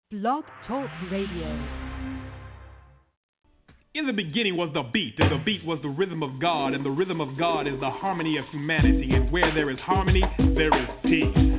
Blog Talk Radio. In the beginning was the beat, and the beat was the rhythm of God, and the rhythm of God is the harmony of humanity, and where there is harmony, there is peace.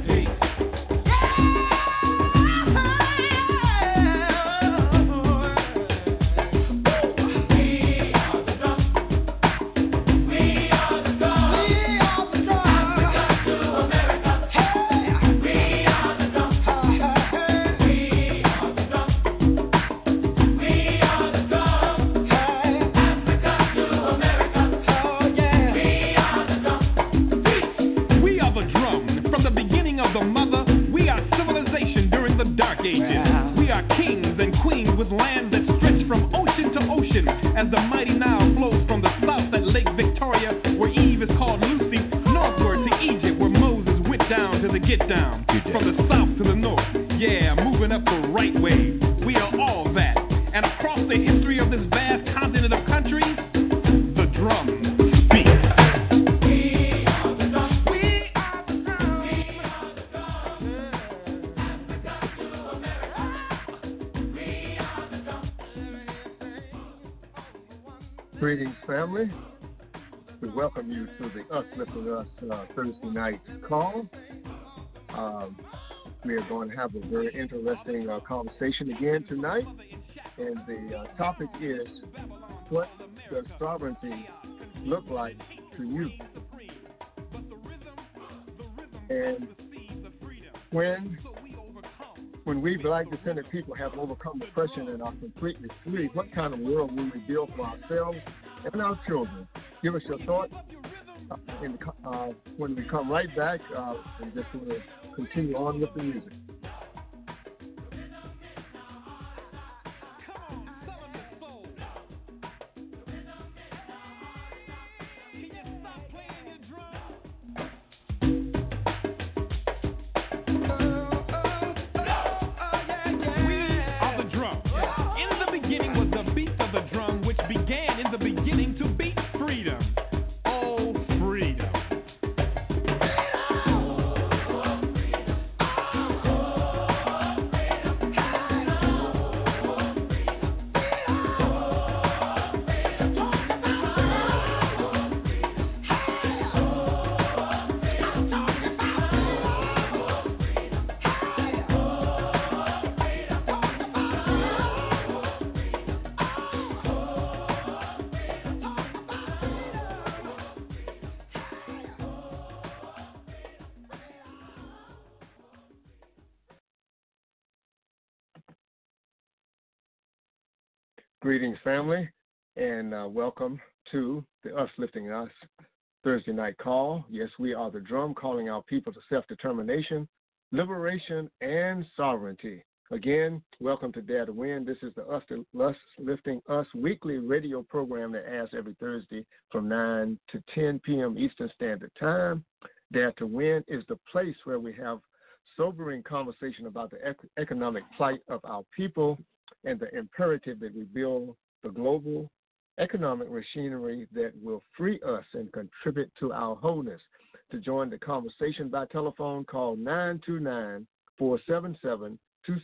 As the mighty Nile flows from the south at Lake Victoria, where Eve is called Lucy, northward to Egypt, where Moses went down to the get down. From the south to the north, yeah, moving up the right way. We are all that. And across the history of this vast continent of countries, the drum speaks. Greetings, family. We welcome you to the Us Lifting Us Thursday night call. We are going to have a very interesting conversation again tonight. And the topic is, what does sovereignty look like to you? And when we black descended people have overcome oppression and are completely free, what kind of world will we build for ourselves and our children? Give us your thoughts when we come right back, and just going to continue on with the music. Greetings, family, and welcome to the Us Lifting Us Thursday night call. Yes, we are the drum calling our people to self-determination, liberation, and sovereignty. Again, welcome to Dare to Win. This is the Us Lifting Us weekly radio program that airs every Thursday from 9 to 10 p.m. Eastern Standard Time. Dare to Win is the place where we have sobering conversation about the economic plight of our people and the imperative that we build the global economic machinery that will free us and contribute to our wholeness. To join the conversation by telephone, call 929-477-2789,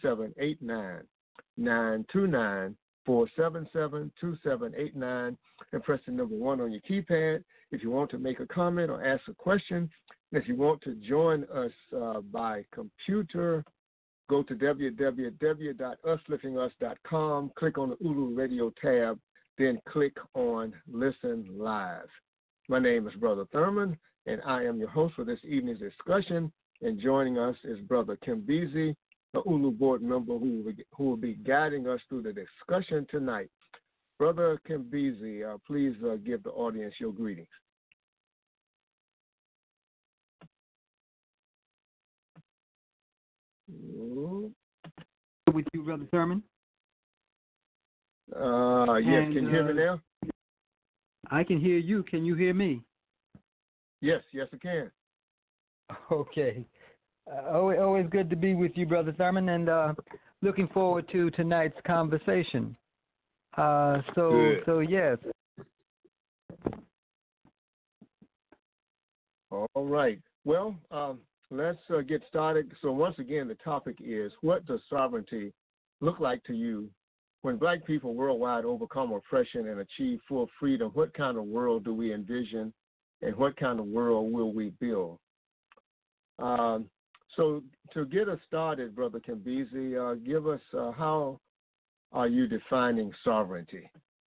929-477-2789, and press the number 1 on your keypad if you want to make a comment or ask a question. And if you want to join us by computer, go to www.usliftingus.com, click on the Ulu Radio tab, then click on Listen Live. My name is Brother Thurman, and I am your host for this evening's discussion. And joining us is Brother Kimbezi, a Ulu board member who will be guiding us through the discussion tonight. Brother Kimbezi, please give the audience your greetings. With you, Brother Thurman. Yes, can you hear me now? I can hear you. Can you hear me? Yes, I can. Okay. Always good to be with you, Brother Thurman, and looking forward to tonight's conversation. So yes. All right. Well, let's get started. So once again, the topic is, what does sovereignty look like to you? When Black people worldwide overcome oppression and achieve full freedom, what kind of world do we envision, and what kind of world will we build? So to get us started, Brother Kambezi, give us how are you defining sovereignty?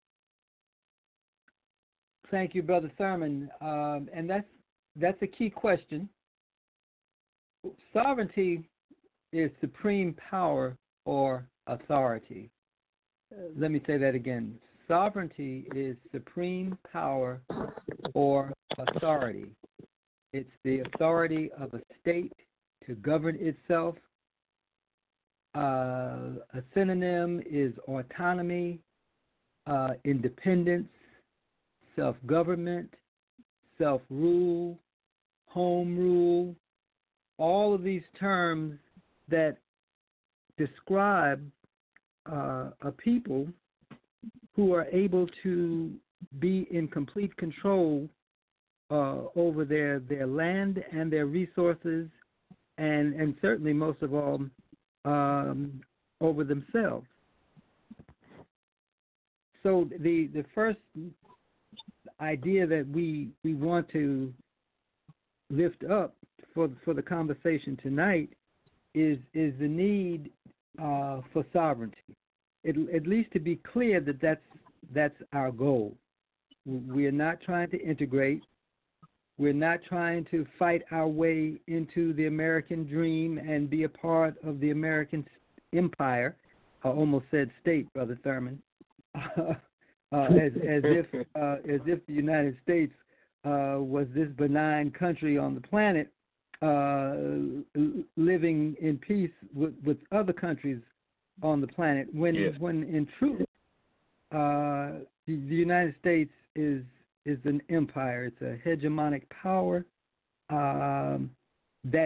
Thank you, Brother Thurman. And that's a key question. Sovereignty is supreme power or authority. Let me say that again. Sovereignty is supreme power or authority. It's the authority of a state to govern itself. A synonym is autonomy, independence, self-government, self-rule, home rule, all of these terms that describe a people who are able to be in complete control over their land and their resources, and certainly most of all over themselves. So the first idea that we want to lift up for the conversation tonight is the need for sovereignty. At least to be clear that that's our goal. We are not trying to integrate. We're not trying to fight our way into the American dream and be a part of the American empire. I almost said state, Brother Thurman, as if the United States was this benign country on the planet, living in peace with other countries on the planet. When in truth, the United States is an empire. It's a hegemonic power that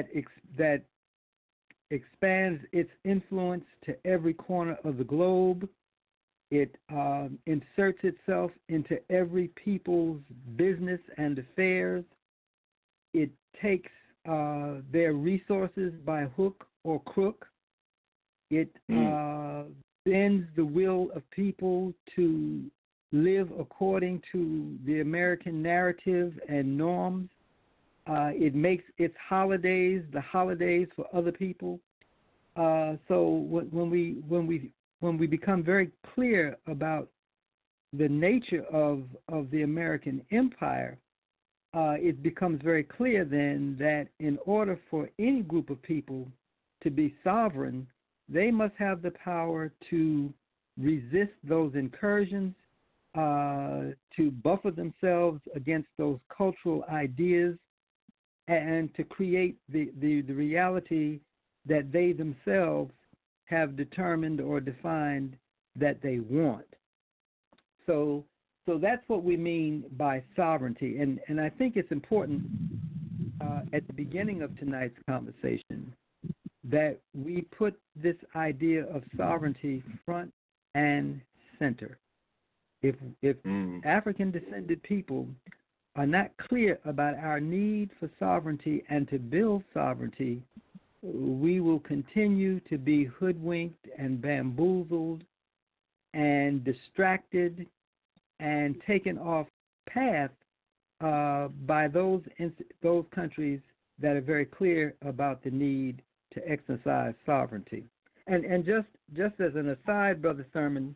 expands its influence to every corner of the globe. It inserts itself into every people's business and affairs. It takes their resources by hook or crook. It bends the will of people to live according to the American narrative and norms. It makes its holidays the holidays for other people. So when we become very clear about the nature of the American empire, it becomes very clear then that in order for any group of people to be sovereign, they must have the power to resist those incursions, to buffer themselves against those cultural ideas, and to create the reality that they themselves have determined or defined that they want. So that's what we mean by sovereignty. And I think it's important at the beginning of tonight's conversation that we put this idea of sovereignty front and center. If African-descended people are not clear about our need for sovereignty and to build sovereignty, we will continue to be hoodwinked and bamboozled and distracted and taken off path by those countries that are very clear about the need to exercise sovereignty. And just as an aside, Brother Thurman,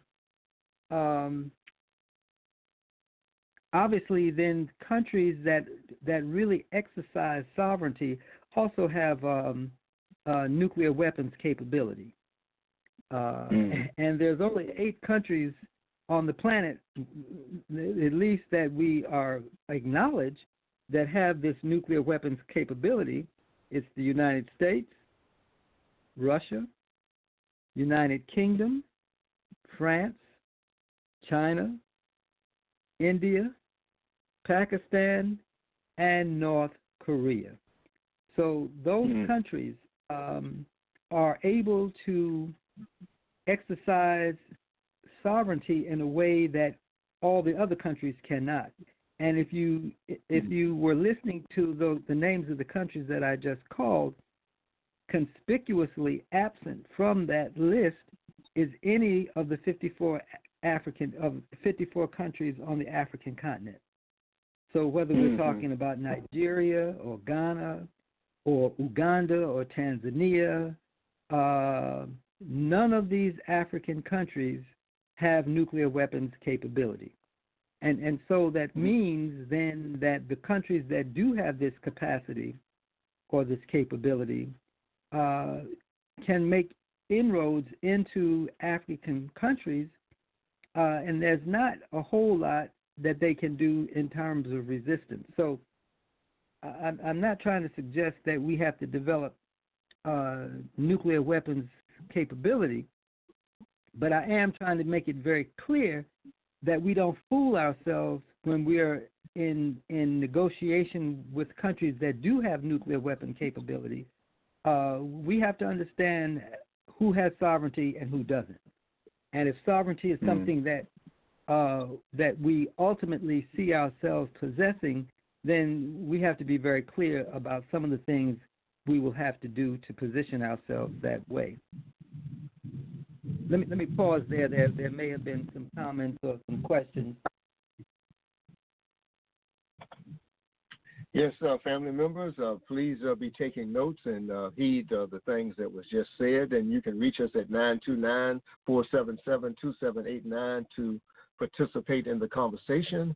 obviously then countries that really exercise sovereignty also have nuclear weapons capability. And there's only 8 countries on the planet, at least that we are acknowledge, that have this nuclear weapons capability. It's the United States, Russia, United Kingdom, France, China, India, Pakistan, and North Korea. So those countries are able to exercise sovereignty in a way that all the other countries cannot. And if you were listening to the names of the countries that I just called, conspicuously absent from that list is any of the 54 countries on the African continent. So whether we're talking about Nigeria or Ghana or Uganda or Tanzania, none of these African countries have nuclear weapons capability. And so that means then that the countries that do have this capacity or this capability can make inroads into African countries, and there's not a whole lot that they can do in terms of resistance. So I'm not trying to suggest that we have to develop nuclear weapons capability, but I am trying to make it very clear that we don't fool ourselves when we are in negotiation with countries that do have nuclear weapon capability. We have to understand who has sovereignty and who doesn't. And if sovereignty is something that we ultimately see ourselves possessing, then we have to be very clear about some of the things we will have to do to position ourselves that way. Let me pause there. There may have been some comments or some questions. Yes, family members, please be taking notes and heed the things that was just said. And you can reach us at 929-477-2789 to participate in the conversation.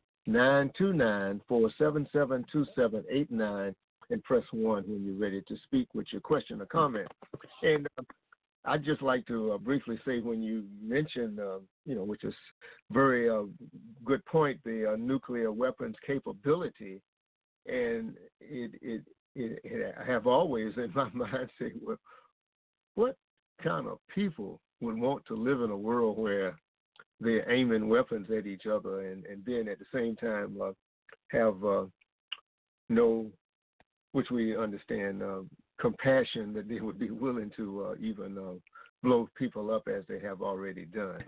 929-477-2789, and press 1 when you're ready to speak with your question or comment. And I'd just like to briefly say, when you mentioned, which is very good point, the nuclear weapons capability, and it I have always in my mind said, well, what kind of people would want to live in a world where they're aiming weapons at each other and then at the same time have no, which we understand, compassion, that they would be willing to even blow people up as they have already done.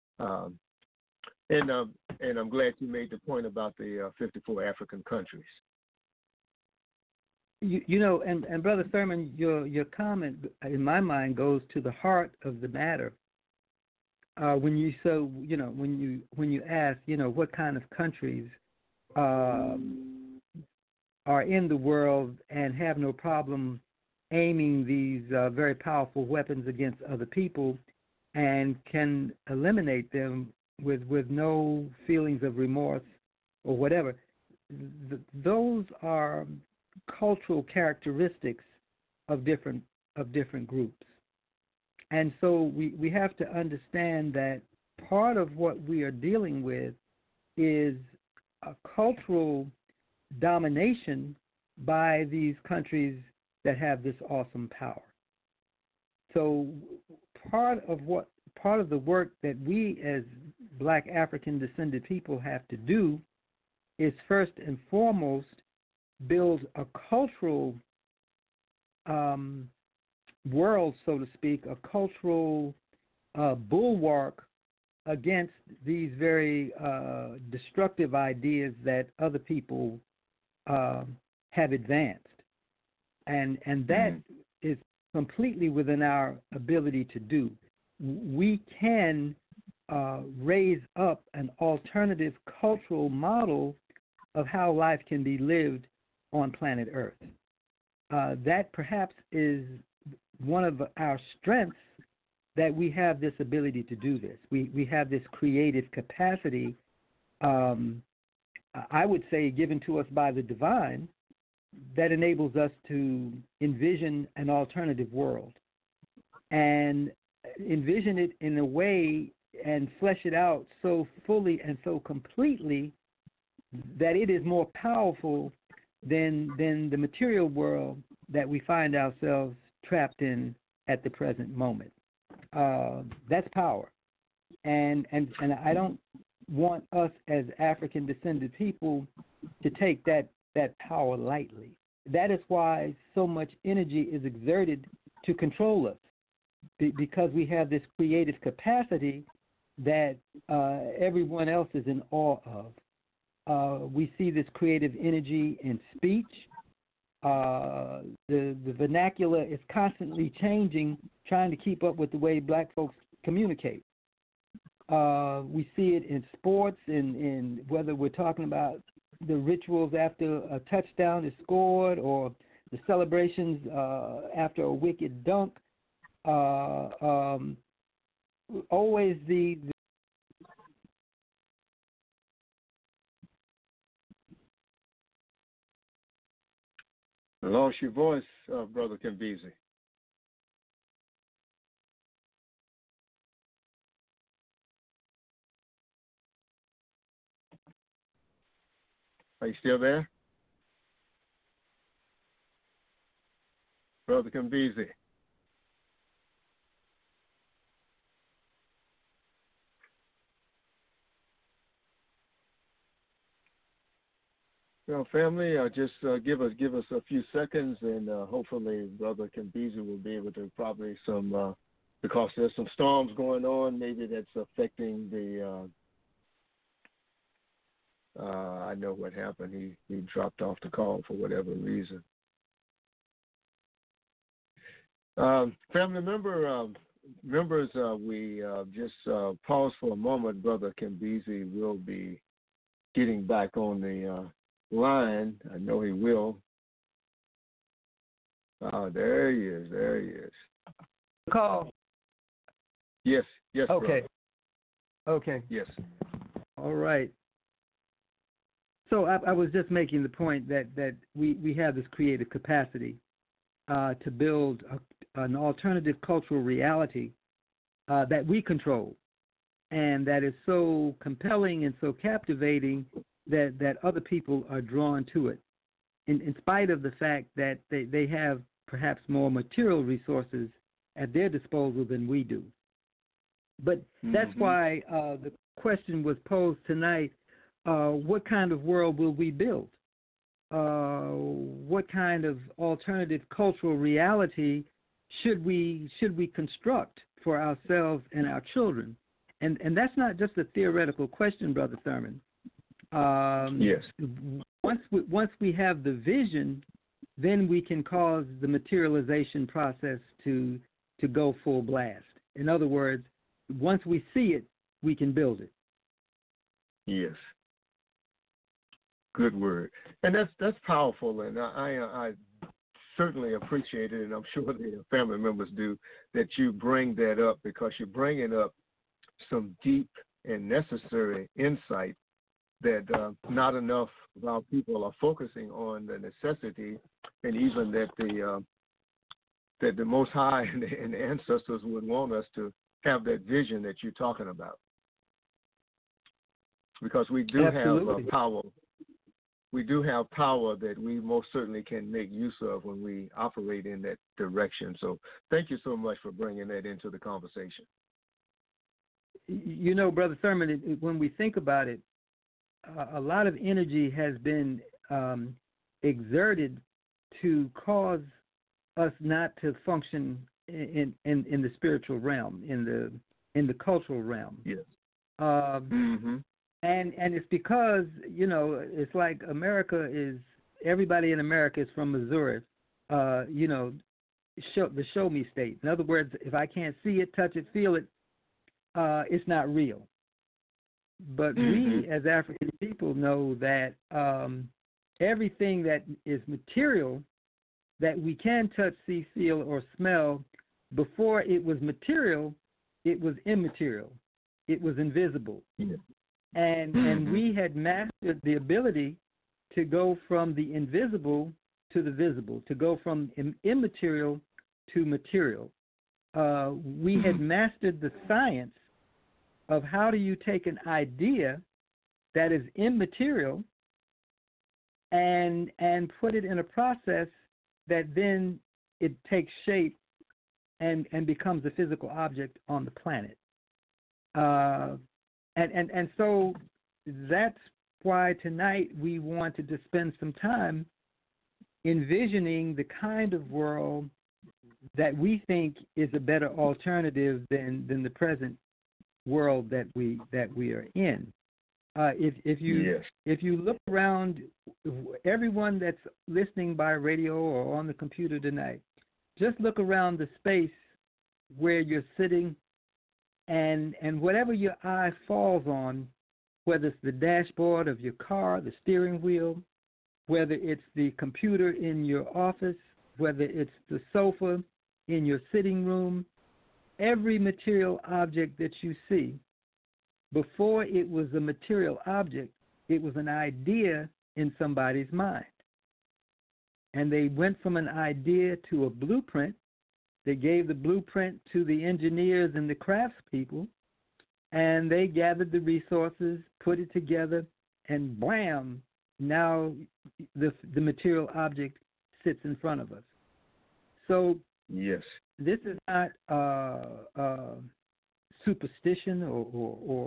And I'm glad you made the point about the 54 African countries. And Brother Thurman, your comment in my mind goes to the heart of the matter. When you ask, what kind of countries are in the world and have no problem aiming these very powerful weapons against other people and can eliminate them with no feelings of remorse or whatever, those are cultural characteristics of different groups. And so we have to understand that part of what we are dealing with is a cultural domination by these countries that have this awesome power. So part of the work that we as Black African descended people have to do is first and foremost build a cultural world, so to speak, a cultural bulwark against these very destructive ideas that other people have advanced. And that is completely within our ability to do. We can raise up an alternative cultural model of how life can be lived on planet Earth. That perhaps is one of our strengths, that we have this ability to do this. We have this creative capacity, I would say given to us by the divine, that enables us to envision an alternative world and envision it in a way and flesh it out so fully and so completely that it is more powerful than the material world that we find ourselves trapped in at the present moment. That's power. And I don't want us as African descended people to take that power lightly. That is why so much energy is exerted to control us, because we have this creative capacity that everyone else is in awe of. We see this creative energy in speech. The vernacular is constantly changing, trying to keep up with the way Black folks communicate. We see it in sports, in whether we're talking about the rituals after a touchdown is scored or the celebrations after a wicked dunk. Always the lost your voice, Brother Kimbezi. Are you still there? Brother Kimbezi. Well, family, just give us a few seconds, and hopefully Brother Kimbezi will be able to probably because there's some storms going on, maybe that's affecting the. I know what happened. He dropped off the call for whatever reason. Family members, we just pause for a moment. Brother Kimbezi will be getting back on the line. I know he will. There he is. There he is. Call. Yes. Okay. Brother. Okay. Yes. All right. So I was just making the point that we have this creative capacity to build an alternative cultural reality that we control, and that is so compelling and so captivating that other people are drawn to it, in spite of the fact that they have perhaps more material resources at their disposal than we do. But that's why the question was posed tonight, what kind of world will we build? What kind of alternative cultural reality should we construct for ourselves and our children? And that's not just a theoretical question, Brother Thurman. Yes. Once we have the vision, then we can cause the materialization process to go full blast. In other words, once we see it, we can build it. Yes. Good word, and that's powerful, and I certainly appreciate it, and I'm sure the family members do, that you bring that up, because you're bringing up some deep and necessary insight that not enough of our people are focusing on, the necessity, and even that the Most High and the ancestors would want us to have that vision that you're talking about, because we do Absolutely. have power. We do have power that we most certainly can make use of when we operate in that direction. So thank you so much for bringing that into the conversation. You know, Brother Thurman, when we think about it, a lot of energy has been exerted to cause us not to function in the spiritual realm, in the cultural realm. Yes. And it's because, you know, it's like everybody in America is from Missouri, you know, the show me state. In other words, if I can't see it, touch it, feel it, it's not real. But we as African people know that everything that is material that we can touch, see, feel, or smell, before it was material, it was immaterial. It was invisible. Yeah. And we had mastered the ability to go from the invisible to the visible, to go from immaterial to material. We had mastered the science of how do you take an idea that is immaterial and put it in a process that then it takes shape and becomes a physical object on the planet. And so that's why tonight we wanted to spend some time envisioning the kind of world that we think is a better alternative than the present world that we are in. If you look around, everyone that's listening by radio or on the computer tonight, just look around the space where you're sitting and whatever your eye falls on, whether it's the dashboard of your car, the steering wheel, whether it's the computer in your office, whether it's the sofa in your sitting room, every material object that you see, before it was a material object, it was an idea in somebody's mind. And they went from an idea to a blueprint. They gave the blueprint to the engineers and the craftspeople, and they gathered the resources, put it together, and blam, now the material object sits in front of us. So yes, this is not superstition or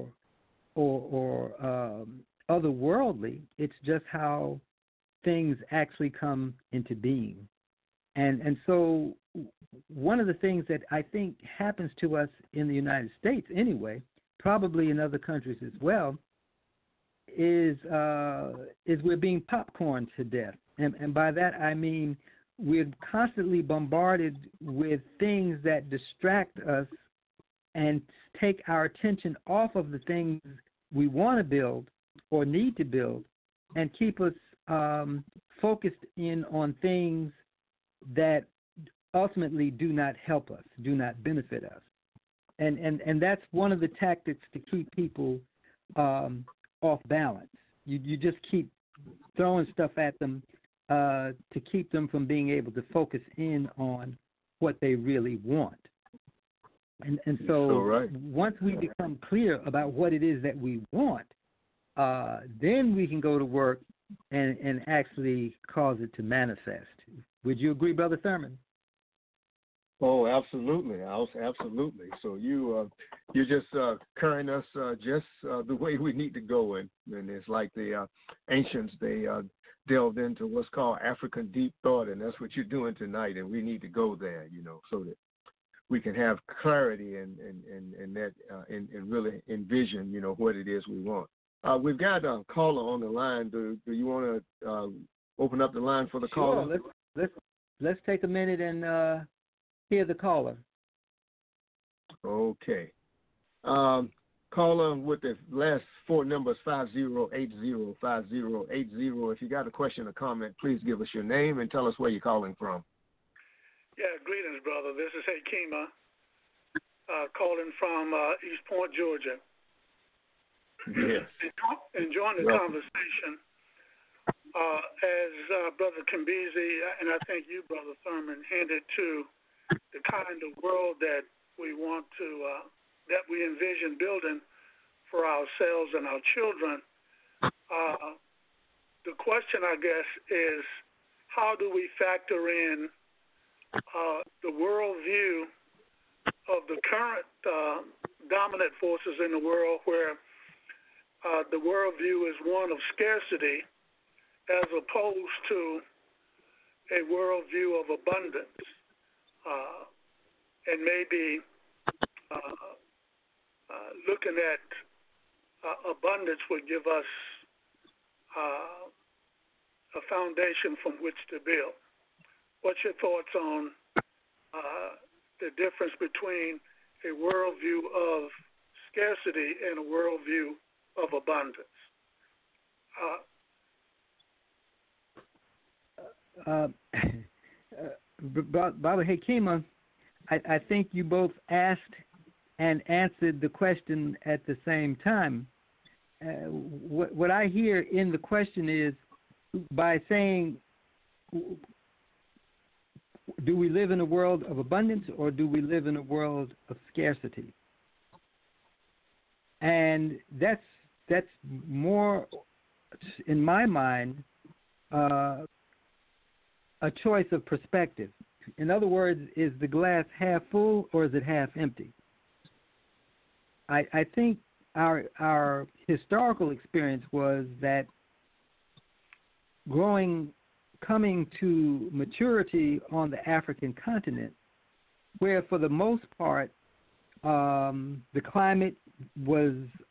otherworldly. It's just how things actually come into being. And so one of the things that I think happens to us in the United States anyway, probably in other countries as well, is we're being popcorned to death. And by that I mean we're constantly bombarded with things that distract us and take our attention off of the things we want to build or need to build, and keep us focused in on things that ultimately do not help us, do not benefit us. And that's one of the tactics to keep people off balance. You just keep throwing stuff at them to keep them from being able to focus in on what they really want. And so right. Once we become clear about what it is that we want, then we can go to work and actually cause it to manifest. Would you agree, Brother Thurman? Oh, absolutely, absolutely. So you're just carrying us just the way we need to go, and it's like the ancients, they delved into what's called African deep thought, and that's what you're doing tonight, and we need to go there, so that we can have clarity and that and really envision, what it is we want. We've got a caller on the line. Do you want to open up the line for the caller? Sure. Let's take a minute and hear the caller. Okay. Caller with the last four numbers, 5080, 5080. If you got a question or comment, please give us your name and tell us where you're calling from. Yeah, greetings, brother. This is Hakima, calling from East Point, Georgia. Yes. Enjoying the conversation. As Brother Kimbezi, and I think you, Brother Thurman, hinted to the kind of world that we want to, that we envision building for ourselves and our children. The question, I guess, is how do we factor in the worldview of the current dominant forces in the world, where the worldview is one of scarcity as opposed to a worldview of abundance, and maybe looking at abundance would give us a foundation from which to build. What's your thoughts on the difference between a worldview of scarcity and a worldview of abundance? Baba Hakima, I think you both asked and answered the question at the same time. What I hear in the question is, by saying, do we live in a world of abundance or do we live in a world of scarcity? And that's more, in my mind, a choice of perspective. In other words, is the glass half full or is it half empty? I think our historical experience was that coming to maturity on the African continent, where for the most part the climate was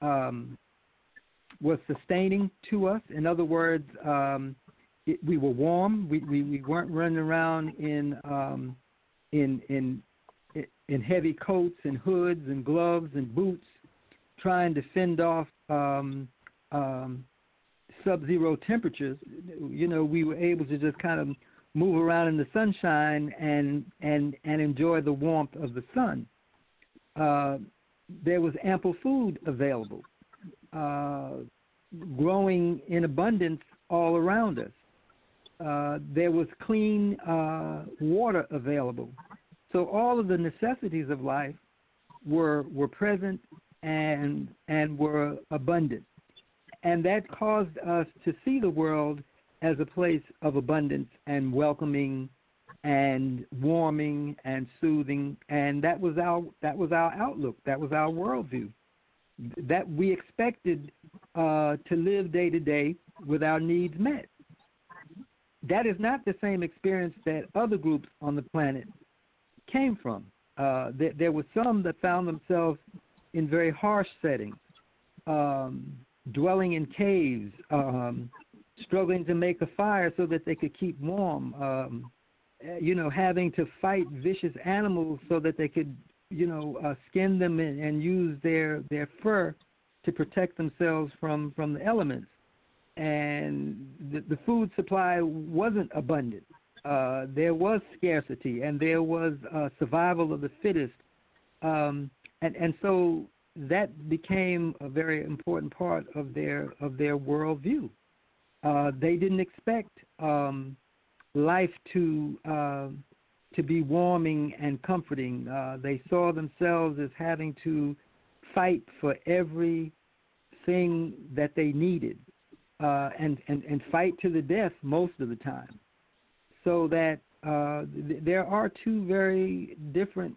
sustaining to us. In other words, we were warm. We weren't running around in in heavy coats and hoods and gloves and boots, trying to fend off sub-zero temperatures. We were able to just kind of move around in the sunshine and enjoy the warmth of the sun. There was ample food available, growing in abundance all around us. There was clean water available. So all of the necessities of life were present and were abundant. And that caused us to see the world as a place of abundance and welcoming and warming and soothing, and that was our outlook. That was our worldview. That we expected to live day to day with our needs met. That is not the same experience that other groups on the planet came from. There were some that found themselves in very harsh settings, dwelling in caves, struggling to make a fire so that they could keep warm, having to fight vicious animals so that they could, skin them and use their fur to protect themselves from the elements. And the food supply wasn't abundant. There was scarcity, and there was survival of the fittest. And so that became a very important part of their worldview. They didn't expect life to be warming and comforting. They saw themselves as having to fight for everything that they needed, and fight to the death most of the time. So that there are two very different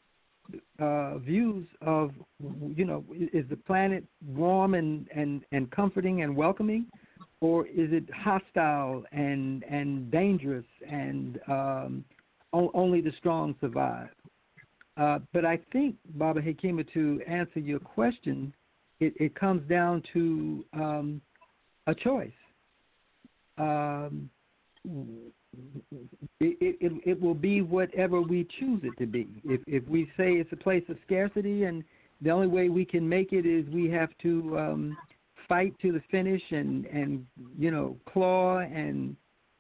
views of, is the planet warm and comforting and welcoming, or is it hostile and dangerous and only the strong survive? But I think, Baba Hekima, to answer your question, it comes down to a choice. It will be whatever we choose it to be. If we say it's a place of scarcity and the only way we can make it is we have to fight to the finish and claw and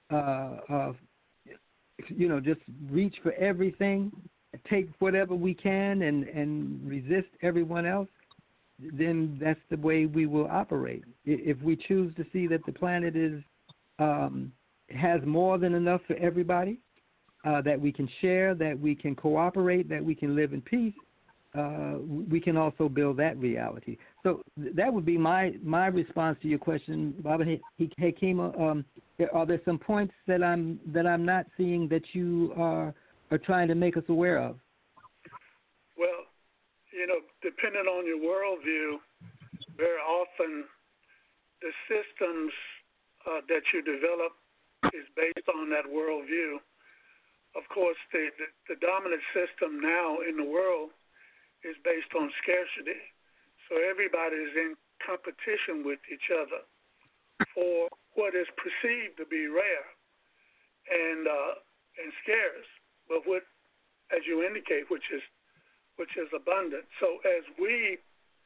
just reach for everything, take whatever we can and resist everyone else, then that's the way we will operate. If we choose to see that the planet has more than enough for everybody, that we can share, that we can cooperate, that we can live in peace, we can also build that reality. So that would be my response to your question, Baba Hekima. Are there some points that I'm not seeing that you are trying to make us aware of? Well, depending on your worldview, very often the systems that you develop is based on that worldview. Of course, the dominant system now in the world is based on scarcity. So everybody is in competition with each other for what is perceived to be rare and scarce, but what, as you indicate, which is abundant. So as we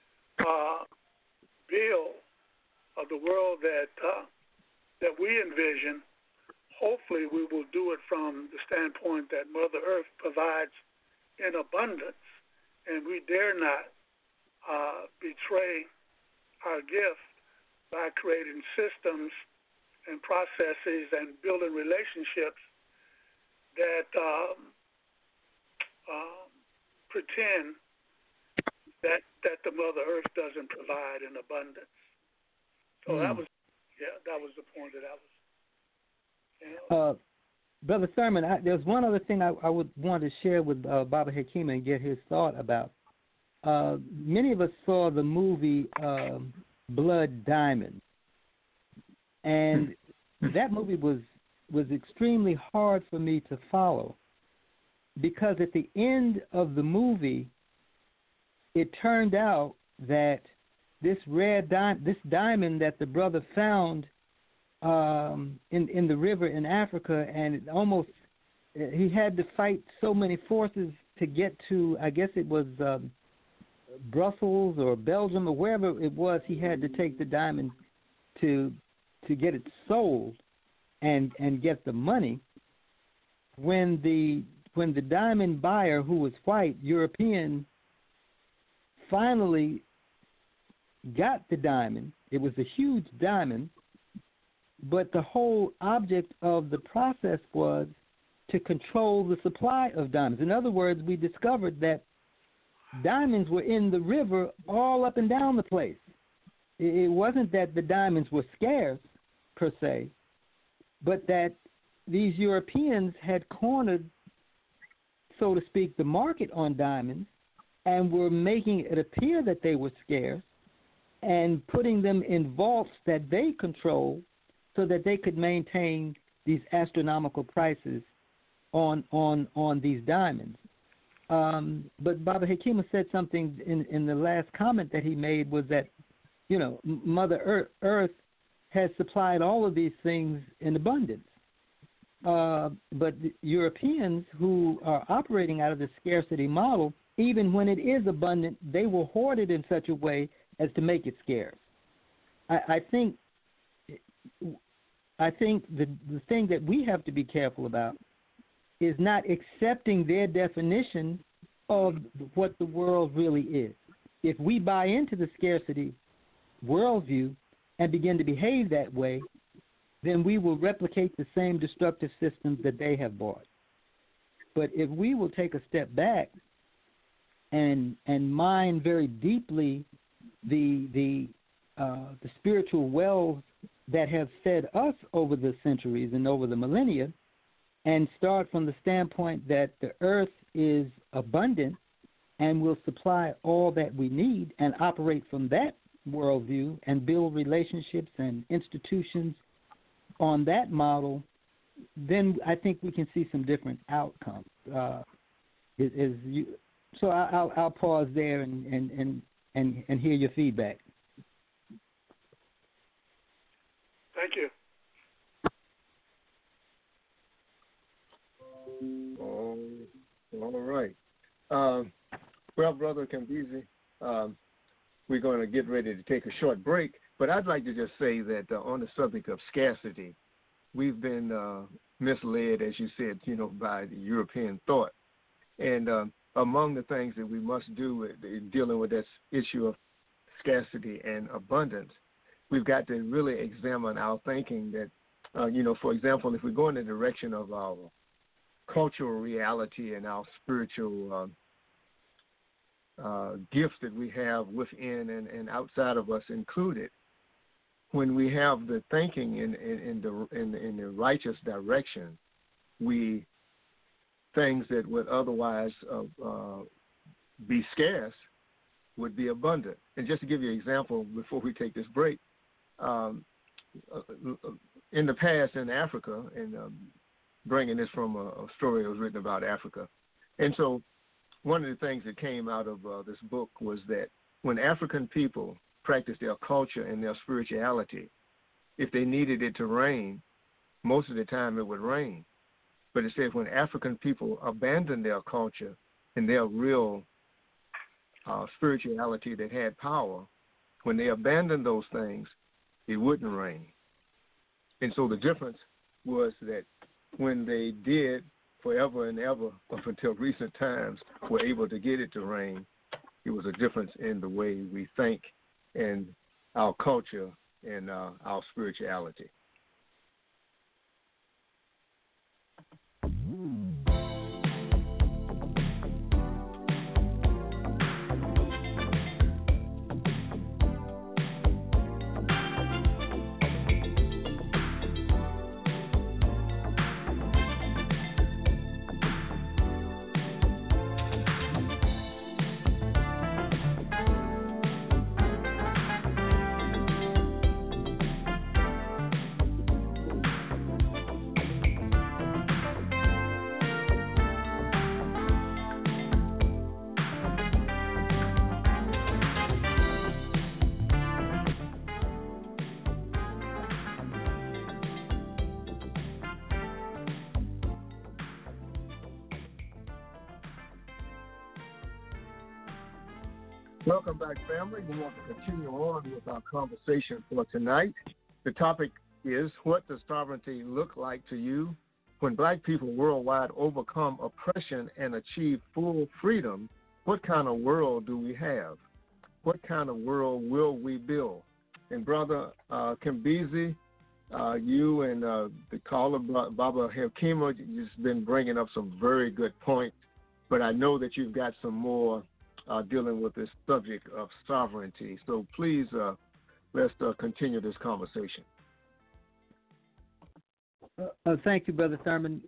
build the world that we envision, hopefully we will do it from the standpoint that Mother Earth provides in abundance, and we dare not betray our gift by creating systems and processes and building relationships that pretend that the Mother Earth doesn't provide in abundance. So that was the point that I was. Brother Thurman, there's one other thing I would want to share with Baba Hekima and get his thought about. Many of us saw the movie Blood Diamond, and that movie was extremely hard for me to follow, because at the end of the movie, it turned out that this diamond that the brother found in the river in Africa, and he had to fight so many forces to get to, I guess it was Brussels or Belgium or wherever it was, he had to take the diamond to get it sold and get the money. When the diamond buyer, who was white, European, finally got the diamond, it was a huge diamond, but the whole object of the process was to control the supply of diamonds. In other words, we discovered that diamonds were in the river all up and down the place. It wasn't that the diamonds were scarce, per se, but that these Europeans had cornered, so to speak, the market on diamonds and were making it appear that they were scarce and putting them in vaults that they controlled so that they could maintain these astronomical prices on these diamonds. But Baba Hekima said something in the last comment that he made, was that, you know, Mother Earth has supplied all of these things in abundance. But the Europeans who are operating out of the scarcity model, even when it is abundant, they will hoard it in such a way as to make it scarce. I think the thing that we have to be careful about is not accepting their definition of what the world really is. If we buy into the scarcity worldview and begin to behave that way, then we will replicate the same destructive systems that they have bought. But if we will take a step back and mine very deeply the spiritual wells that have fed us over the centuries and over the millennia, and start from the standpoint that the earth is abundant and will supply all that we need, and operate from that worldview and build relationships and institutions on that model, then I think we can see some different outcomes. So I'll pause there and hear your feedback. Thank you. All right. Well, Brother Kambizi, we're going to get ready to take a short break, but I'd like to just say that on the subject of scarcity, we've been misled, as you said, by the European thought. And among the things that we must do dealing with this issue of scarcity and abundance, we've got to really examine our thinking that, for example, if we go in the direction of our cultural reality and our spiritual gifts that we have within and outside of us included, when we have the thinking in the righteous direction, things that would otherwise be scarce would be abundant. And just to give you an example before we take this break, in the past in Africa, and bringing this from a story that was written about Africa. And so one of the things that came out of this book was that when African people practiced their culture and their spirituality, if they needed it to rain, most of the time it would rain. But it says when African people abandoned their culture and their real spirituality that had power, when they abandoned those things, it wouldn't rain. And so the difference was that when they did forever and ever, up until recent times, were able to get it to rain, it was a difference in the way we think and our culture and our spirituality. Welcome back, family. We want to continue on with our conversation for tonight. The topic is, what does sovereignty look like to you? When Black people worldwide overcome oppression and achieve full freedom, what kind of world do we have? What kind of world will we build? And Brother Kimbezi, you and the caller, Baba Hekima, you've been bringing up some very good points, but I know that you've got some more dealing with this subject of sovereignty. So please, let's continue this conversation. Thank you, Brother Thurman.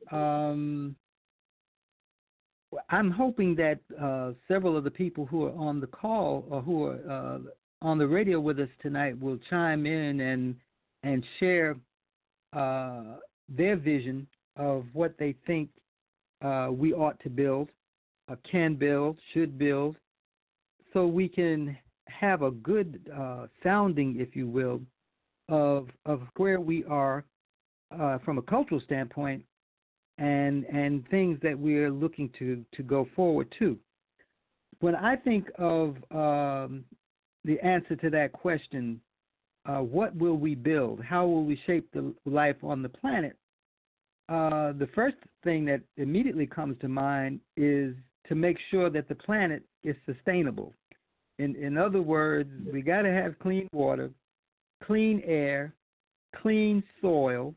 I'm hoping that several of the people who are on the call or who are on the radio with us tonight will chime in and share their vision of what they think we ought to build, can build, should build, so we can have a good sounding, if you will, of where we are from a cultural standpoint and things that we're looking to go forward to. When I think of the answer to that question, what will we build? How will we shape the life on the planet? The first thing that immediately comes to mind is to make sure that the planet is sustainable. In other words, we got to have clean water, clean air, clean soil,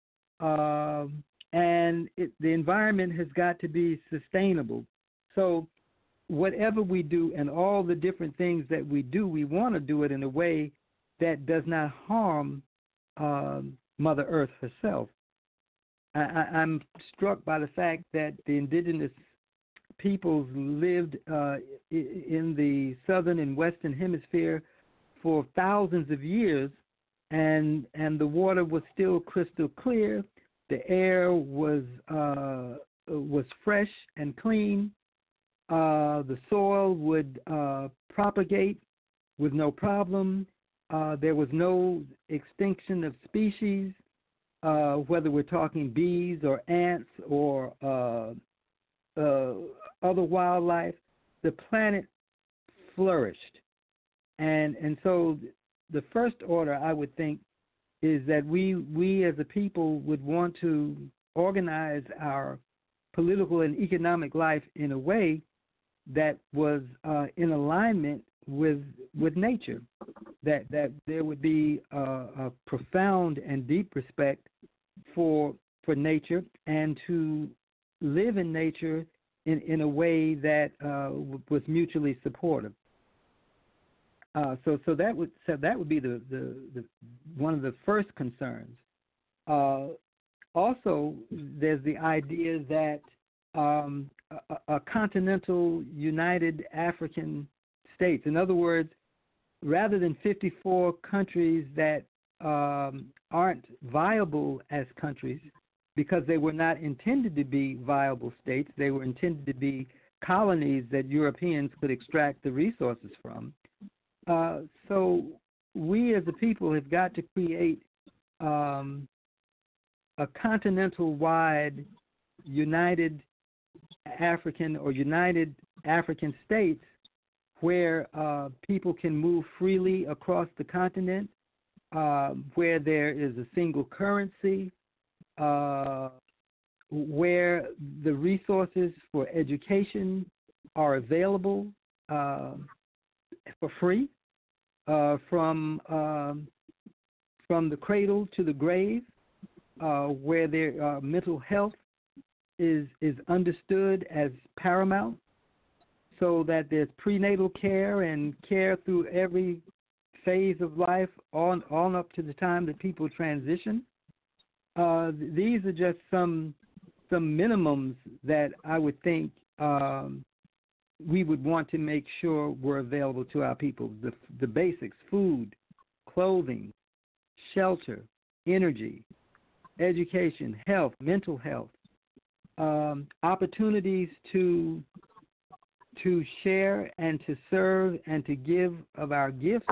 and the environment has got to be sustainable. So whatever we do and all the different things that we do, we want to do it in a way that does not harm Mother Earth herself. I'm struck by the fact that the indigenous peoples lived in the southern and western hemisphere for thousands of years, and the water was still crystal clear. The air was fresh and clean. The soil would propagate with no problem. There was no extinction of species, whether we're talking bees or ants or other wildlife. The planet flourished. And so the first order, I would think, is that we as a people would want to organize our political and economic life in a way that was in alignment with nature, that there would be a profound and deep respect for nature, and to live in nature in a way that was mutually supportive. So that would be the one of the first concerns. Also, there's the idea that a continental united African states, in other words, rather than 54 countries that aren't viable as countries because they were not intended to be viable states, they were intended to be colonies that Europeans could extract the resources from. So we as a people have got to create a continental-wide united African or united African states where people can move freely across the continent, where there is a single currency, where the resources for education are available for free, from the cradle to the grave, where their mental health is understood as paramount, so that there's prenatal care and care through every phase of life on up to the time that people transition. These are just some minimums that I would think we would want to make sure were available to our people. The basics: food, clothing, shelter, energy, education, health, mental health, opportunities to share and to serve and to give of our gifts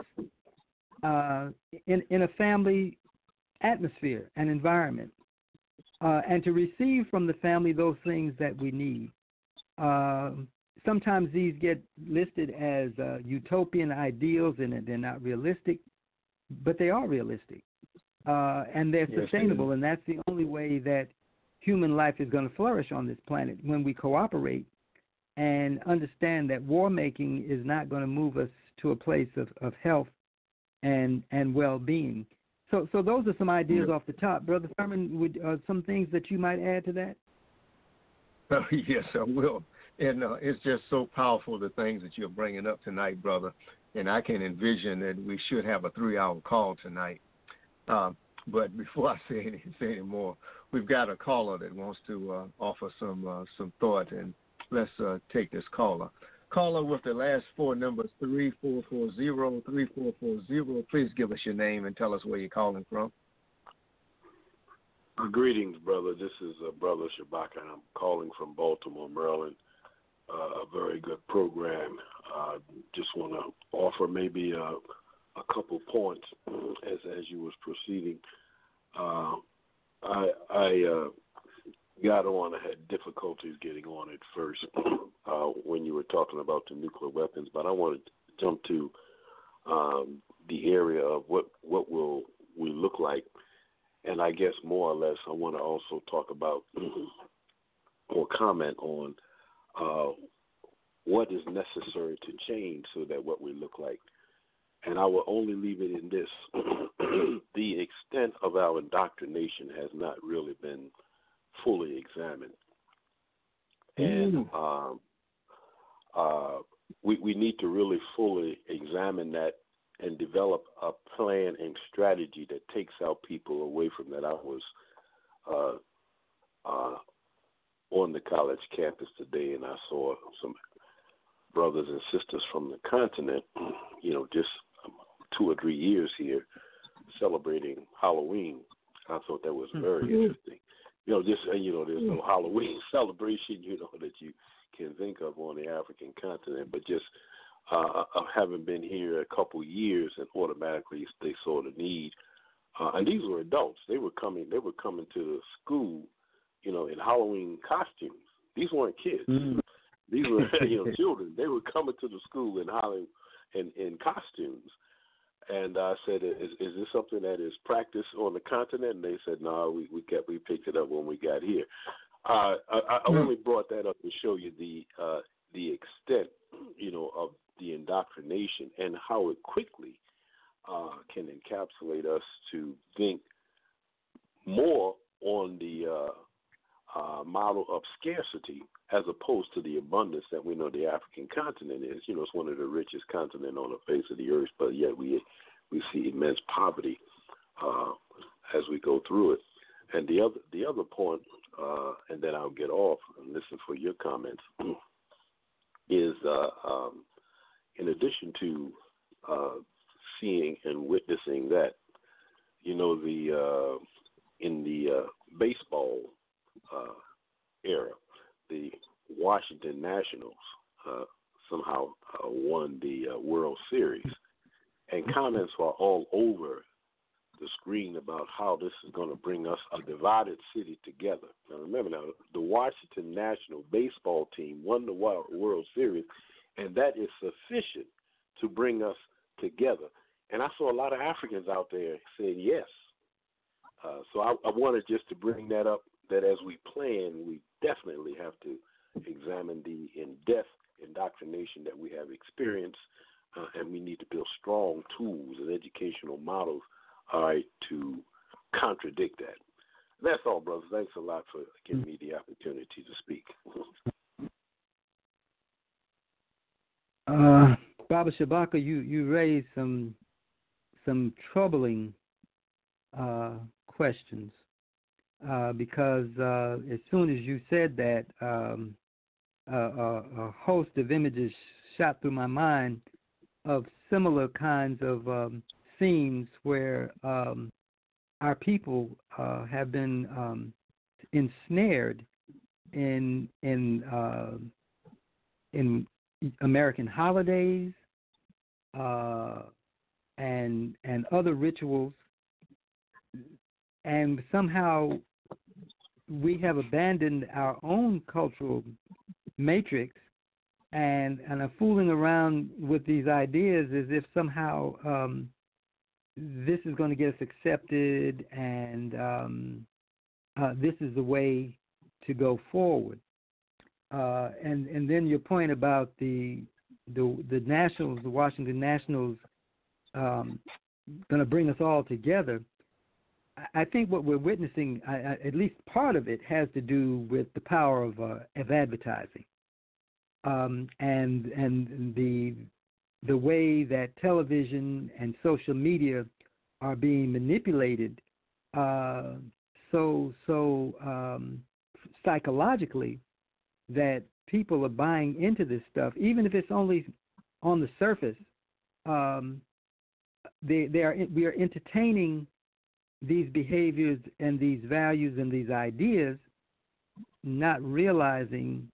in a family atmosphere and environment, and to receive from the family those things that we need. sometimes these get listed as utopian ideals, and they're not realistic, but they are realistic, and they're sustainable, and that's the only way that human life is going to flourish on this planet, when we cooperate and understand that war making is not going to move us to a place of health and well-being. So those are some ideas off the top. Brother Furman, would some things that you might add to that? Yes, I will. And it's just so powerful, the things that you're bringing up tonight, brother. And I can envision that we should have a 3-hour call tonight. But before I say any more, we've got a caller that wants to offer some thought, and let's take this caller. Caller with the last 4 numbers, 3440, 3440. Please give us your name and tell us where you're calling from. Greetings, brother. This is Brother Shabaka, and I'm calling from Baltimore, Maryland. A very good program. Just want to offer maybe a couple points as you was proceeding. I got on. I had difficulties getting on at first when you were talking about the nuclear weapons, but I wanted to jump to the area of what will we look like, and I guess more or less I want to also talk about or comment on what is necessary to change so that what we look like. And I will only leave it in this. The extent of our indoctrination has not really been fully examined. And we need to really fully examine that and develop a plan and strategy that takes our people away from that. I was on the college campus today, and I saw some brothers and sisters from the continent, just 2 or 3 years here, celebrating Halloween. I thought that was very interesting. There's no Halloween celebration, that you can think of on the African continent, but just having been here a couple years, and automatically they saw the need. And these were adults. They were coming to the school, in Halloween costumes. These weren't kids. These were children. They were coming to the school in costumes. And I said, is this something that is practiced on the continent? And they said, no, we picked it up when we got here. I only brought that up to show you the extent, of the indoctrination and how it quickly can encapsulate us to think more on the model of scarcity as opposed to the abundance that we know the African continent is. It's one of the richest continents on the face of the earth, but yet we see immense poverty as we go through it. And the other point, and then I'll get off and listen for your comments, is in addition to seeing and witnessing that, in the baseball era, the Washington Nationals somehow won the World Series, and comments were all over the screen about how this is going to bring us a divided city together. Now remember, the Washington National baseball team won the World Series, and that is sufficient to bring us together. And I saw a lot of Africans out there saying yes. So I wanted just to bring that up, that as we plan, we definitely have to examine the in-depth indoctrination that we have experienced, and we need to build strong tools and educational models, to contradict that. That's all, brothers. Thanks a lot for giving me the opportunity to speak. Baba Shabaka, you raised some troubling questions, because as soon as you said that, a host of images shot through my mind of similar kinds of scenes where our people have been ensnared in American holidays and other rituals, and somehow we have abandoned our own cultural matrix and I'm fooling around with these ideas as if somehow this is going to get us accepted, and this is the way to go forward. And then your point about the Nationals, the Washington Nationals, going to bring us all together. I think what we're witnessing, at least part of it, has to do with the power of advertising, and the way that television and social media are being manipulated so psychologically that people are buying into this stuff, even if it's only on the surface. We are entertaining these behaviors and these values and these ideas, not realizing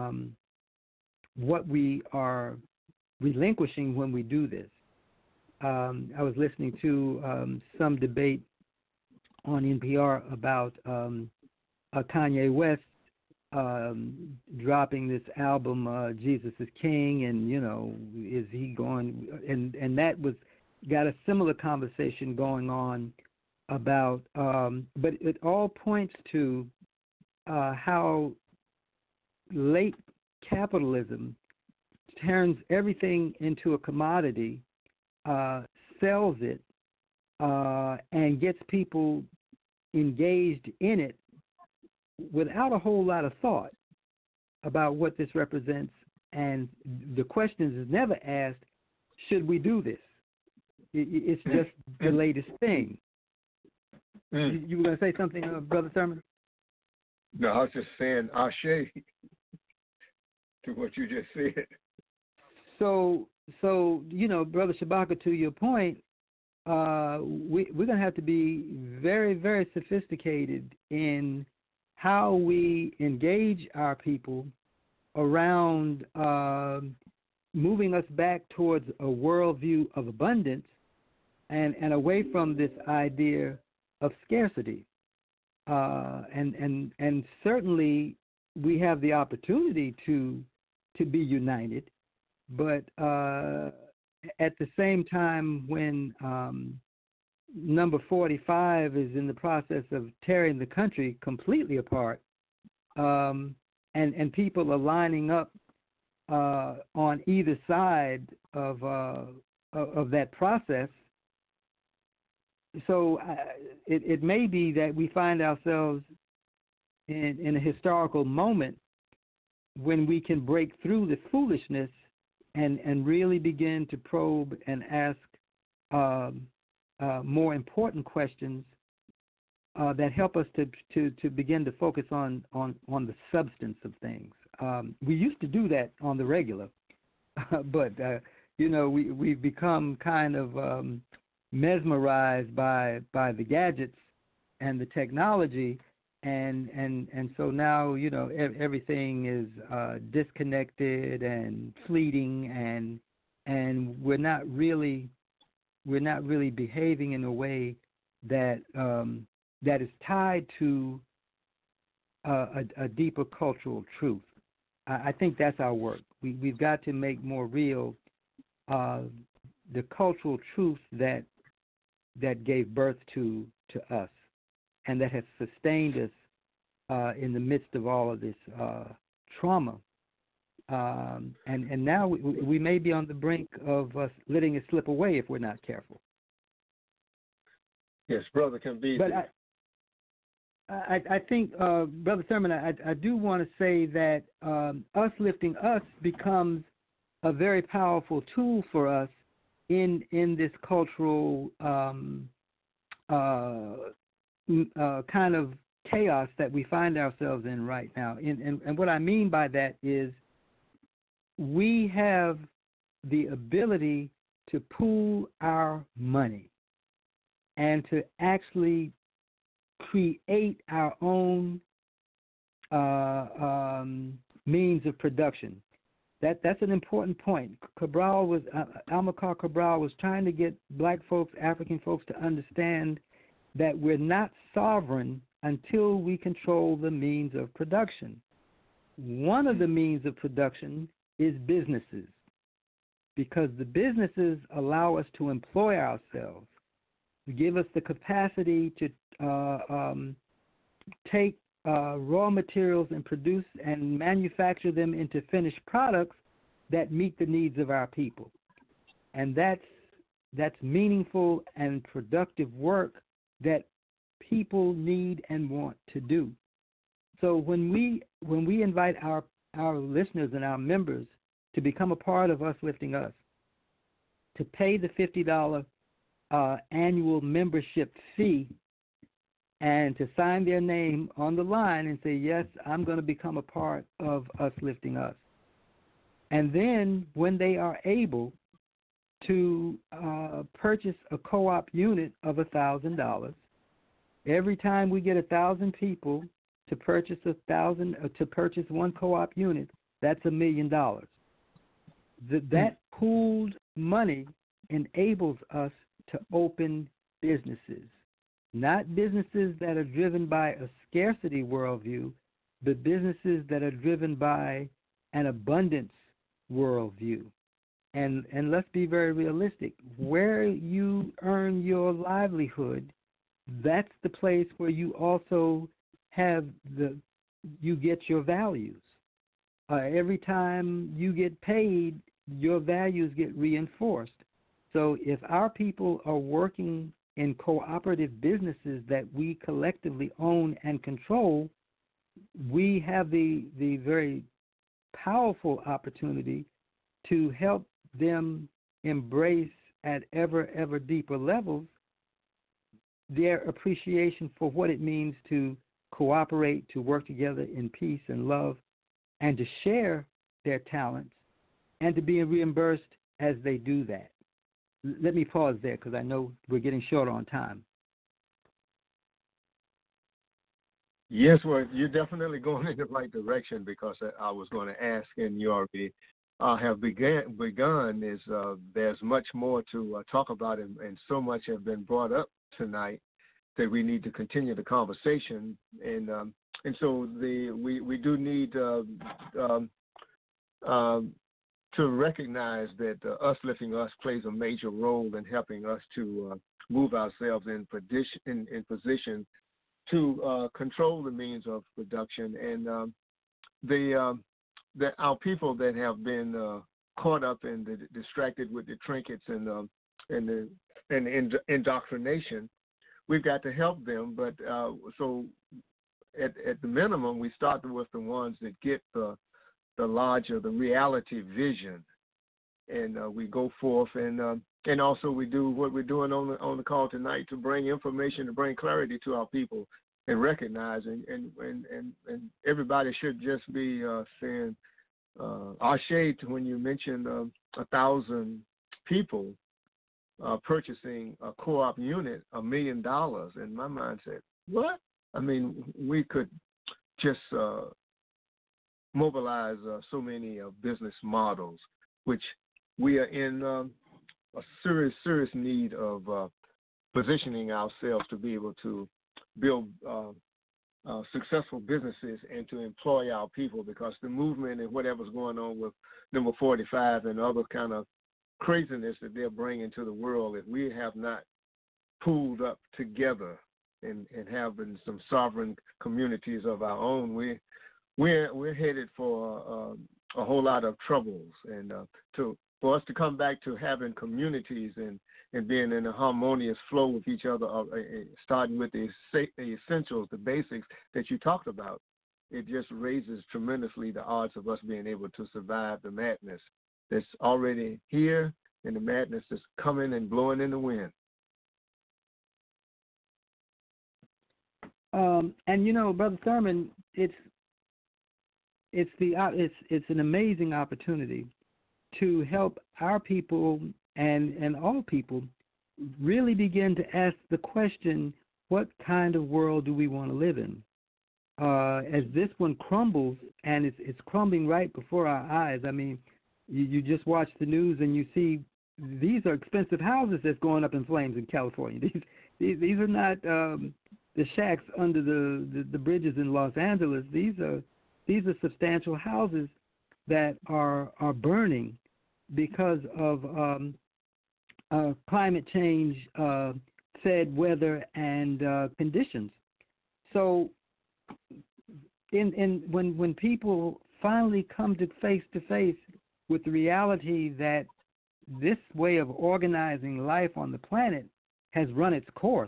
what we are relinquishing when we do this. I was listening to some debate on NPR about Kanye West dropping this album, Jesus is King, and, you know, is he going, and that got a similar conversation going on about, but it all points to how late capitalism turns everything into a commodity, sells it, and gets people engaged in it without a whole lot of thought about what this represents. And the question is never asked, should we do this? It's just the latest thing. You were going to say something, Brother Thurman? No, I was just saying ashe to what you just said. So you know, Brother Shabaka, to your point, we're going to have to be very, very sophisticated in how we engage our people around moving us back towards a worldview of abundance and away from this idea of scarcity. And certainly we have the opportunity to be united, but at the same time, when number 45 is in the process of tearing the country completely apart, and people are lining up on either side of that process, so it may be that we find ourselves in a historical moment when we can break through the foolishness and really begin to probe and ask more important questions that help us to begin to focus on the substance of things. We used to do that on the regular, but you know, we've become kind of mesmerized by the gadgets and the technology, and so now, you know, everything is disconnected and fleeting, and we're not really behaving in a way that that is tied to a deeper cultural truth. I think that's our work. We've got to make more real the cultural truth that gave birth to us, and that has sustained us in the midst of all of this trauma. And now we may be on the brink of us letting it slip away if we're not careful. Yes, Brother Convey. But I think, Brother Thurman, I do want to say that us lifting us becomes a very powerful tool for us in this cultural kind of chaos that we find ourselves in right now. And what I mean by that is we have the ability to pool our money and to actually create our own means of production. That's an important point. Amilcar Cabral was trying to get black folks, African folks, to understand that we're not sovereign until we control the means of production. One of the means of production is businesses, because the businesses allow us to employ ourselves, give us the capacity to take raw materials and produce and manufacture them into finished products that meet the needs of our people. And that's meaningful and productive work that people need and want to do. So when we invite our listeners and our members to become a part of Us Lifting Us, to pay the $50 annual membership fee and to sign their name on the line and say, yes, I'm going to become a part of Us Lifting Us. And then when they are able to purchase a co-op unit of $1,000, every time we get 1,000 people to purchase one co-op unit, that's $1 million. That pooled money enables us to open businesses, not businesses that are driven by a scarcity worldview, but businesses that are driven by an abundance worldview. And let's be very realistic. Where you earn your livelihood, that's the place where you also you get your values. Every time you get paid, your values get reinforced. So if our people are working in cooperative businesses that we collectively own and control, we have the very powerful opportunity to help them embrace at ever deeper levels their appreciation for what it means to cooperate, to work together in peace and love, and to share their talents, and to be reimbursed as they do that. Let me pause there because I know we're getting short on time. Yes, well, you're definitely going in the right direction, because I was going to ask, and you already have begun, is there's much more to talk about, and so much have been brought up tonight that we need to continue the conversation, and so we do need to recognize that Us Lifting Us plays a major role in helping us to move ourselves in position to control the means of production, and our people that have been caught up and distracted with the trinkets and the indoctrination, we've got to help them. But so at the minimum, we start with the ones that get the larger, the reality vision, and we go forth, and also we do what we're doing on the call tonight to bring information, to bring clarity to our people, and recognize, and everybody should just be saying, Ashe, when you mentioned 1,000 people purchasing a co-op unit, $1 million, and my mind said, what? I mean, we could just mobilize so many business models, which we are in a serious need of positioning ourselves to be able to build successful businesses and to employ our people, because the movement and whatever's going on with number 45 and other kind of craziness that they're bringing to the world, if we have not pooled up together and having some sovereign communities of our own, we're headed for a whole lot of troubles. And for us to come back to having communities and being in a harmonious flow with each other, starting with the essentials, the basics that you talked about, it just raises tremendously the odds of us being able to survive the madness that's already here and the madness that's coming and blowing in the wind. And you know, Brother Thurman, it's an amazing opportunity to help our people and all people really begin to ask the question, what kind of world do we want to live in? As this one crumbles, and it's crumbling right before our eyes. I mean, you just watch the news and you see these are expensive houses that's going up in flames in California. These are not the shacks under the bridges in Los Angeles. These are substantial houses that are burning because of climate change, said weather and conditions. So, when people finally come to face with the reality that this way of organizing life on the planet has run its course,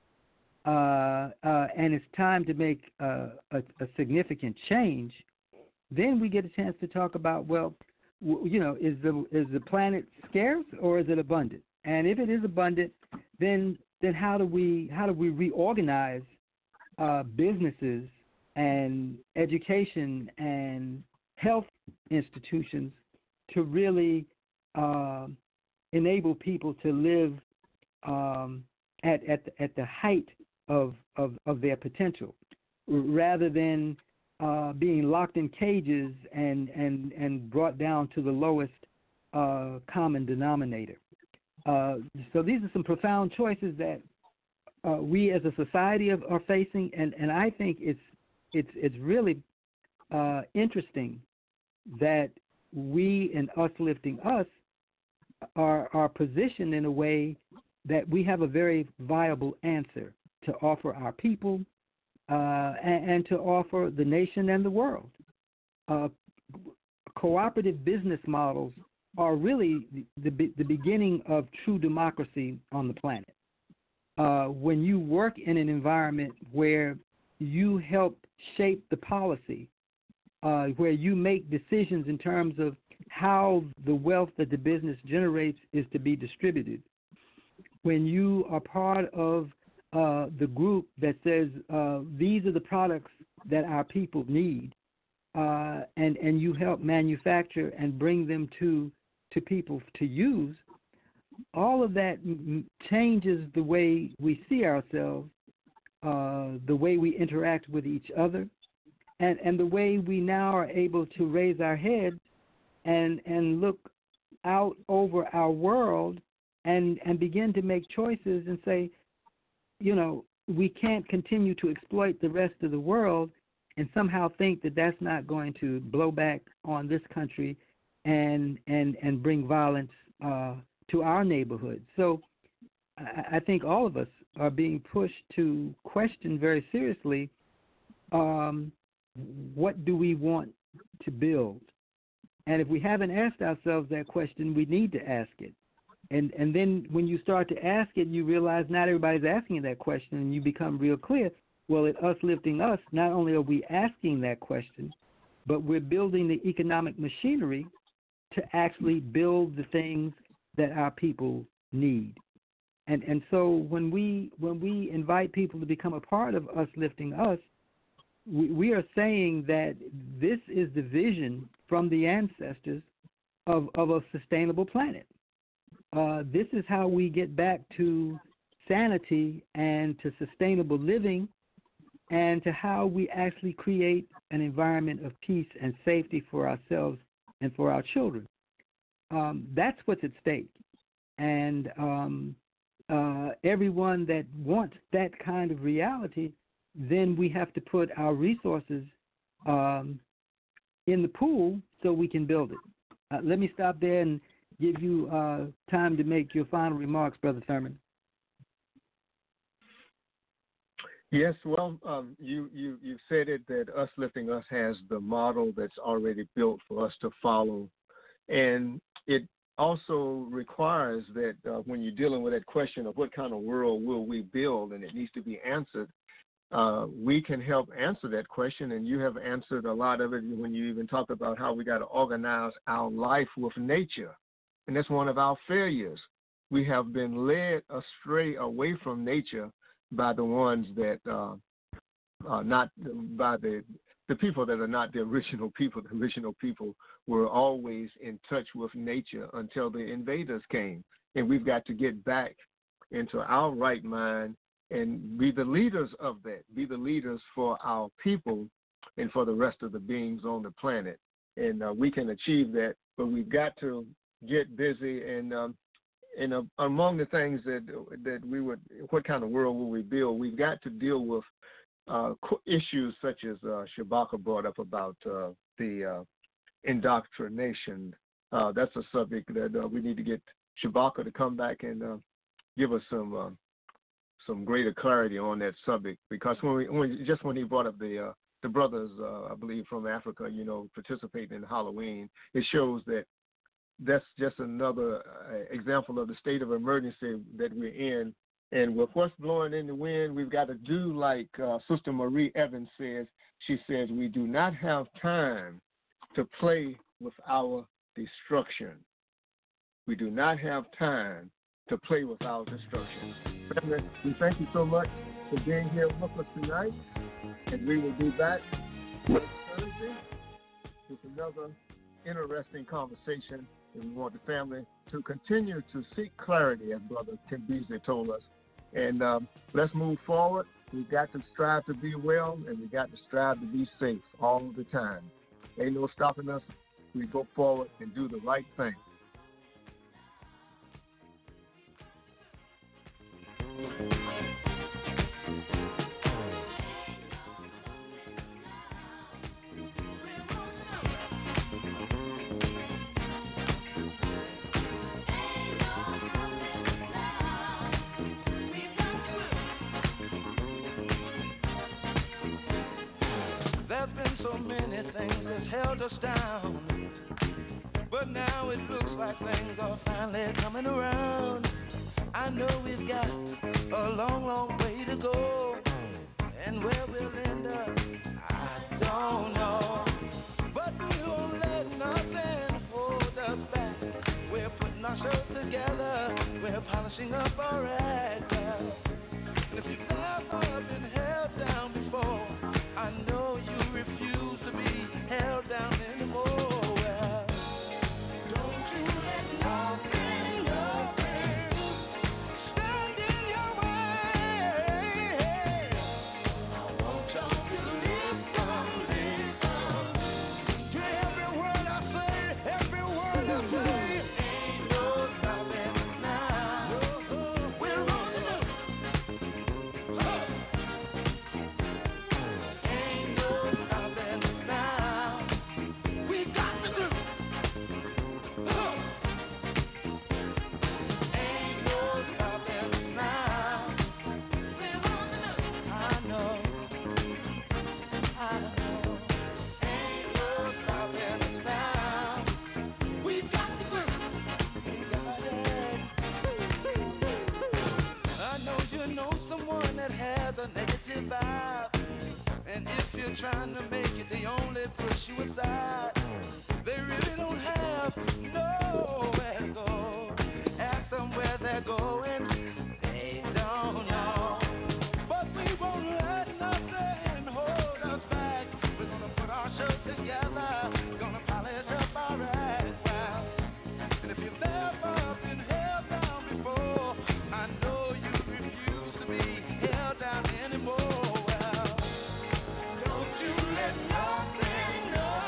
and it's time to make a significant change, then we get a chance to talk about, well, is the planet scarce or is it abundant? And if it is abundant, then how do we reorganize businesses and education and health institutions to really enable people to live at the height of their potential, rather than being locked in cages and brought down to the lowest common denominator. So these are some profound choices that we as a society are facing, and I think it's really interesting that we and Us Lifting Us are positioned in a way that we have a very viable answer to offer our people and to offer the nation and the world. Cooperative business models are really the beginning of true democracy on the planet. When you work in an environment where you help shape the policy, where you make decisions in terms of how the wealth that the business generates is to be distributed, when you are part of the group that says these are the products that our people need, and you help manufacture and bring them to people to use, all of that changes the way we see ourselves, the way we interact with each other, and the way we now are able to raise our heads and look out over our world and begin to make choices and say, we can't continue to exploit the rest of the world and somehow think that that's not going to blow back on this country and bring violence to our neighborhood. So I think all of us are being pushed to question very seriously, what do we want to build? And if we haven't asked ourselves that question, we need to ask it. And then when you start to ask it, you realize not everybody's asking that question, and you become real clear. Well, at Us Lifting Us, not only are we asking that question, but we're building the economic machinery to actually build the things that our people need. And so when we invite people to become a part of Us Lifting Us, we are saying that this is the vision from the ancestors of a sustainable planet. This is how we get back to sanity and to sustainable living, and to how we actually create an environment of peace and safety for ourselves and for our children. That's what's at stake. And everyone that wants that kind of reality, then we have to put our resources in the pool so we can build it. Let me stop there and give you time to make your final remarks, Brother Thurman. Yes, well, you've said it, that Us Lifting Us has the model that's already built for us to follow. And it also requires that when you're dealing with that question of what kind of world will we build, and it needs to be answered, we can help answer that question. And you have answered a lot of it when you even talk about how we got to organize our life with nature. And that's one of our failures. We have been led astray away from nature by the ones that not by the people that are not the original people. The original people were always in touch with nature until the invaders came. And we've got to get back into our right mind and be the leaders of that, be the leaders for our people and for the rest of the beings on the planet. And we can achieve that, but we've got to get busy. And among the things that we would, what kind of world will we build? We've got to deal with issues such as Shabaka brought up about the indoctrination. That's a subject that we need to get Shabaka to come back and give us some greater clarity on that subject, because when he brought up the brothers, I believe from Africa, participating in Halloween, it shows that that's just another example of the state of emergency that we're in. And with what's blowing in the wind, we've got to do like Sister Marie Evans says. She says, we do not have time to play with our destruction. We do not have time to play with our destruction. We thank you so much for being here with us tonight, and we will be back next Thursday with another interesting conversation. And we want the family to continue to seek clarity, as Brother Tim Beasley told us. And let's move forward. We've got to strive to be well, and we've got to strive to be safe all the time. Ain't no stopping us. We go forward and do the right thing. There's been so many things that's held us down, but now it looks like things are finally coming around. I know we've got a long, long way to go, and where we'll end up, I don't know. But we won't let nothing hold us back. We're putting our shows together, we're polishing up our act. And if you've never been held down before, I know you refuse to be held down anymore. Well, don't you let nothing stand in your way. I want y'all to listen to every word I say, every word I say. Ain't no stopping us now. We're on the move. Ain't no stopping us now. We got to do. Ain't no stopping us now. We're on the move. I know. Ain't no stopping us now. We got to do. We got it. I know you know someone that has a negative vibe. And if you're trying to make it, they only push you aside. They really don't have nowhere to go. Ask them where they're going, they don't know. But we won't let nothing hold us back. We're gonna put our show together, gonna polish up our act. Well, and if you've never been held down before, I know you refuse to be held down anymore. Well, don't you let nothing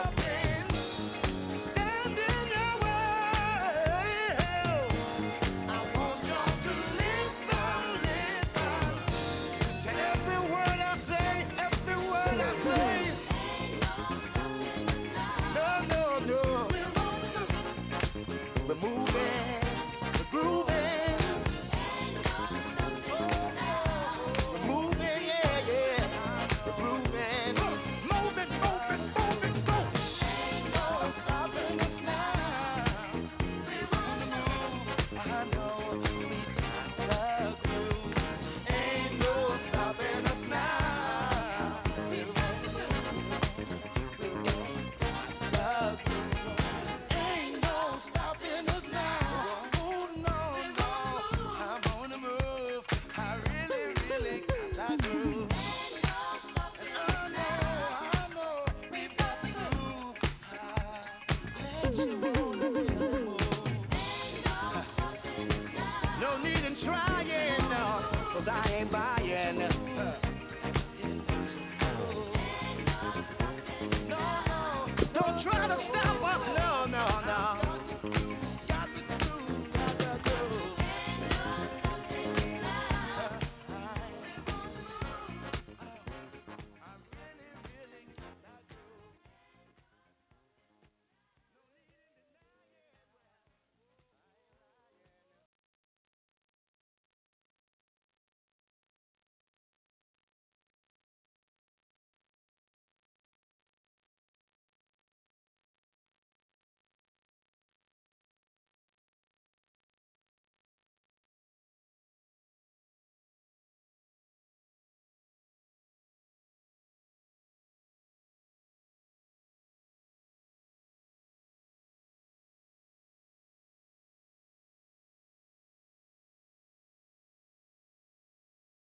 stand in your way. I want y'all to listen to every word I say, every word I say. No. We're moving, we're grooving. We're moving, yeah. We're grooving. Moving, go. Ain't no stopping us now. We're on the move. I know we got the groove. Ain't no stopping us now. We're on the move. We're on the groove. Ain't no stopping us now. Oh, no. I'm on the move. I really got that groove. And I know we've got the groove. Let you know that we're on the move. No need in trying, no, 'cause I ain't buying.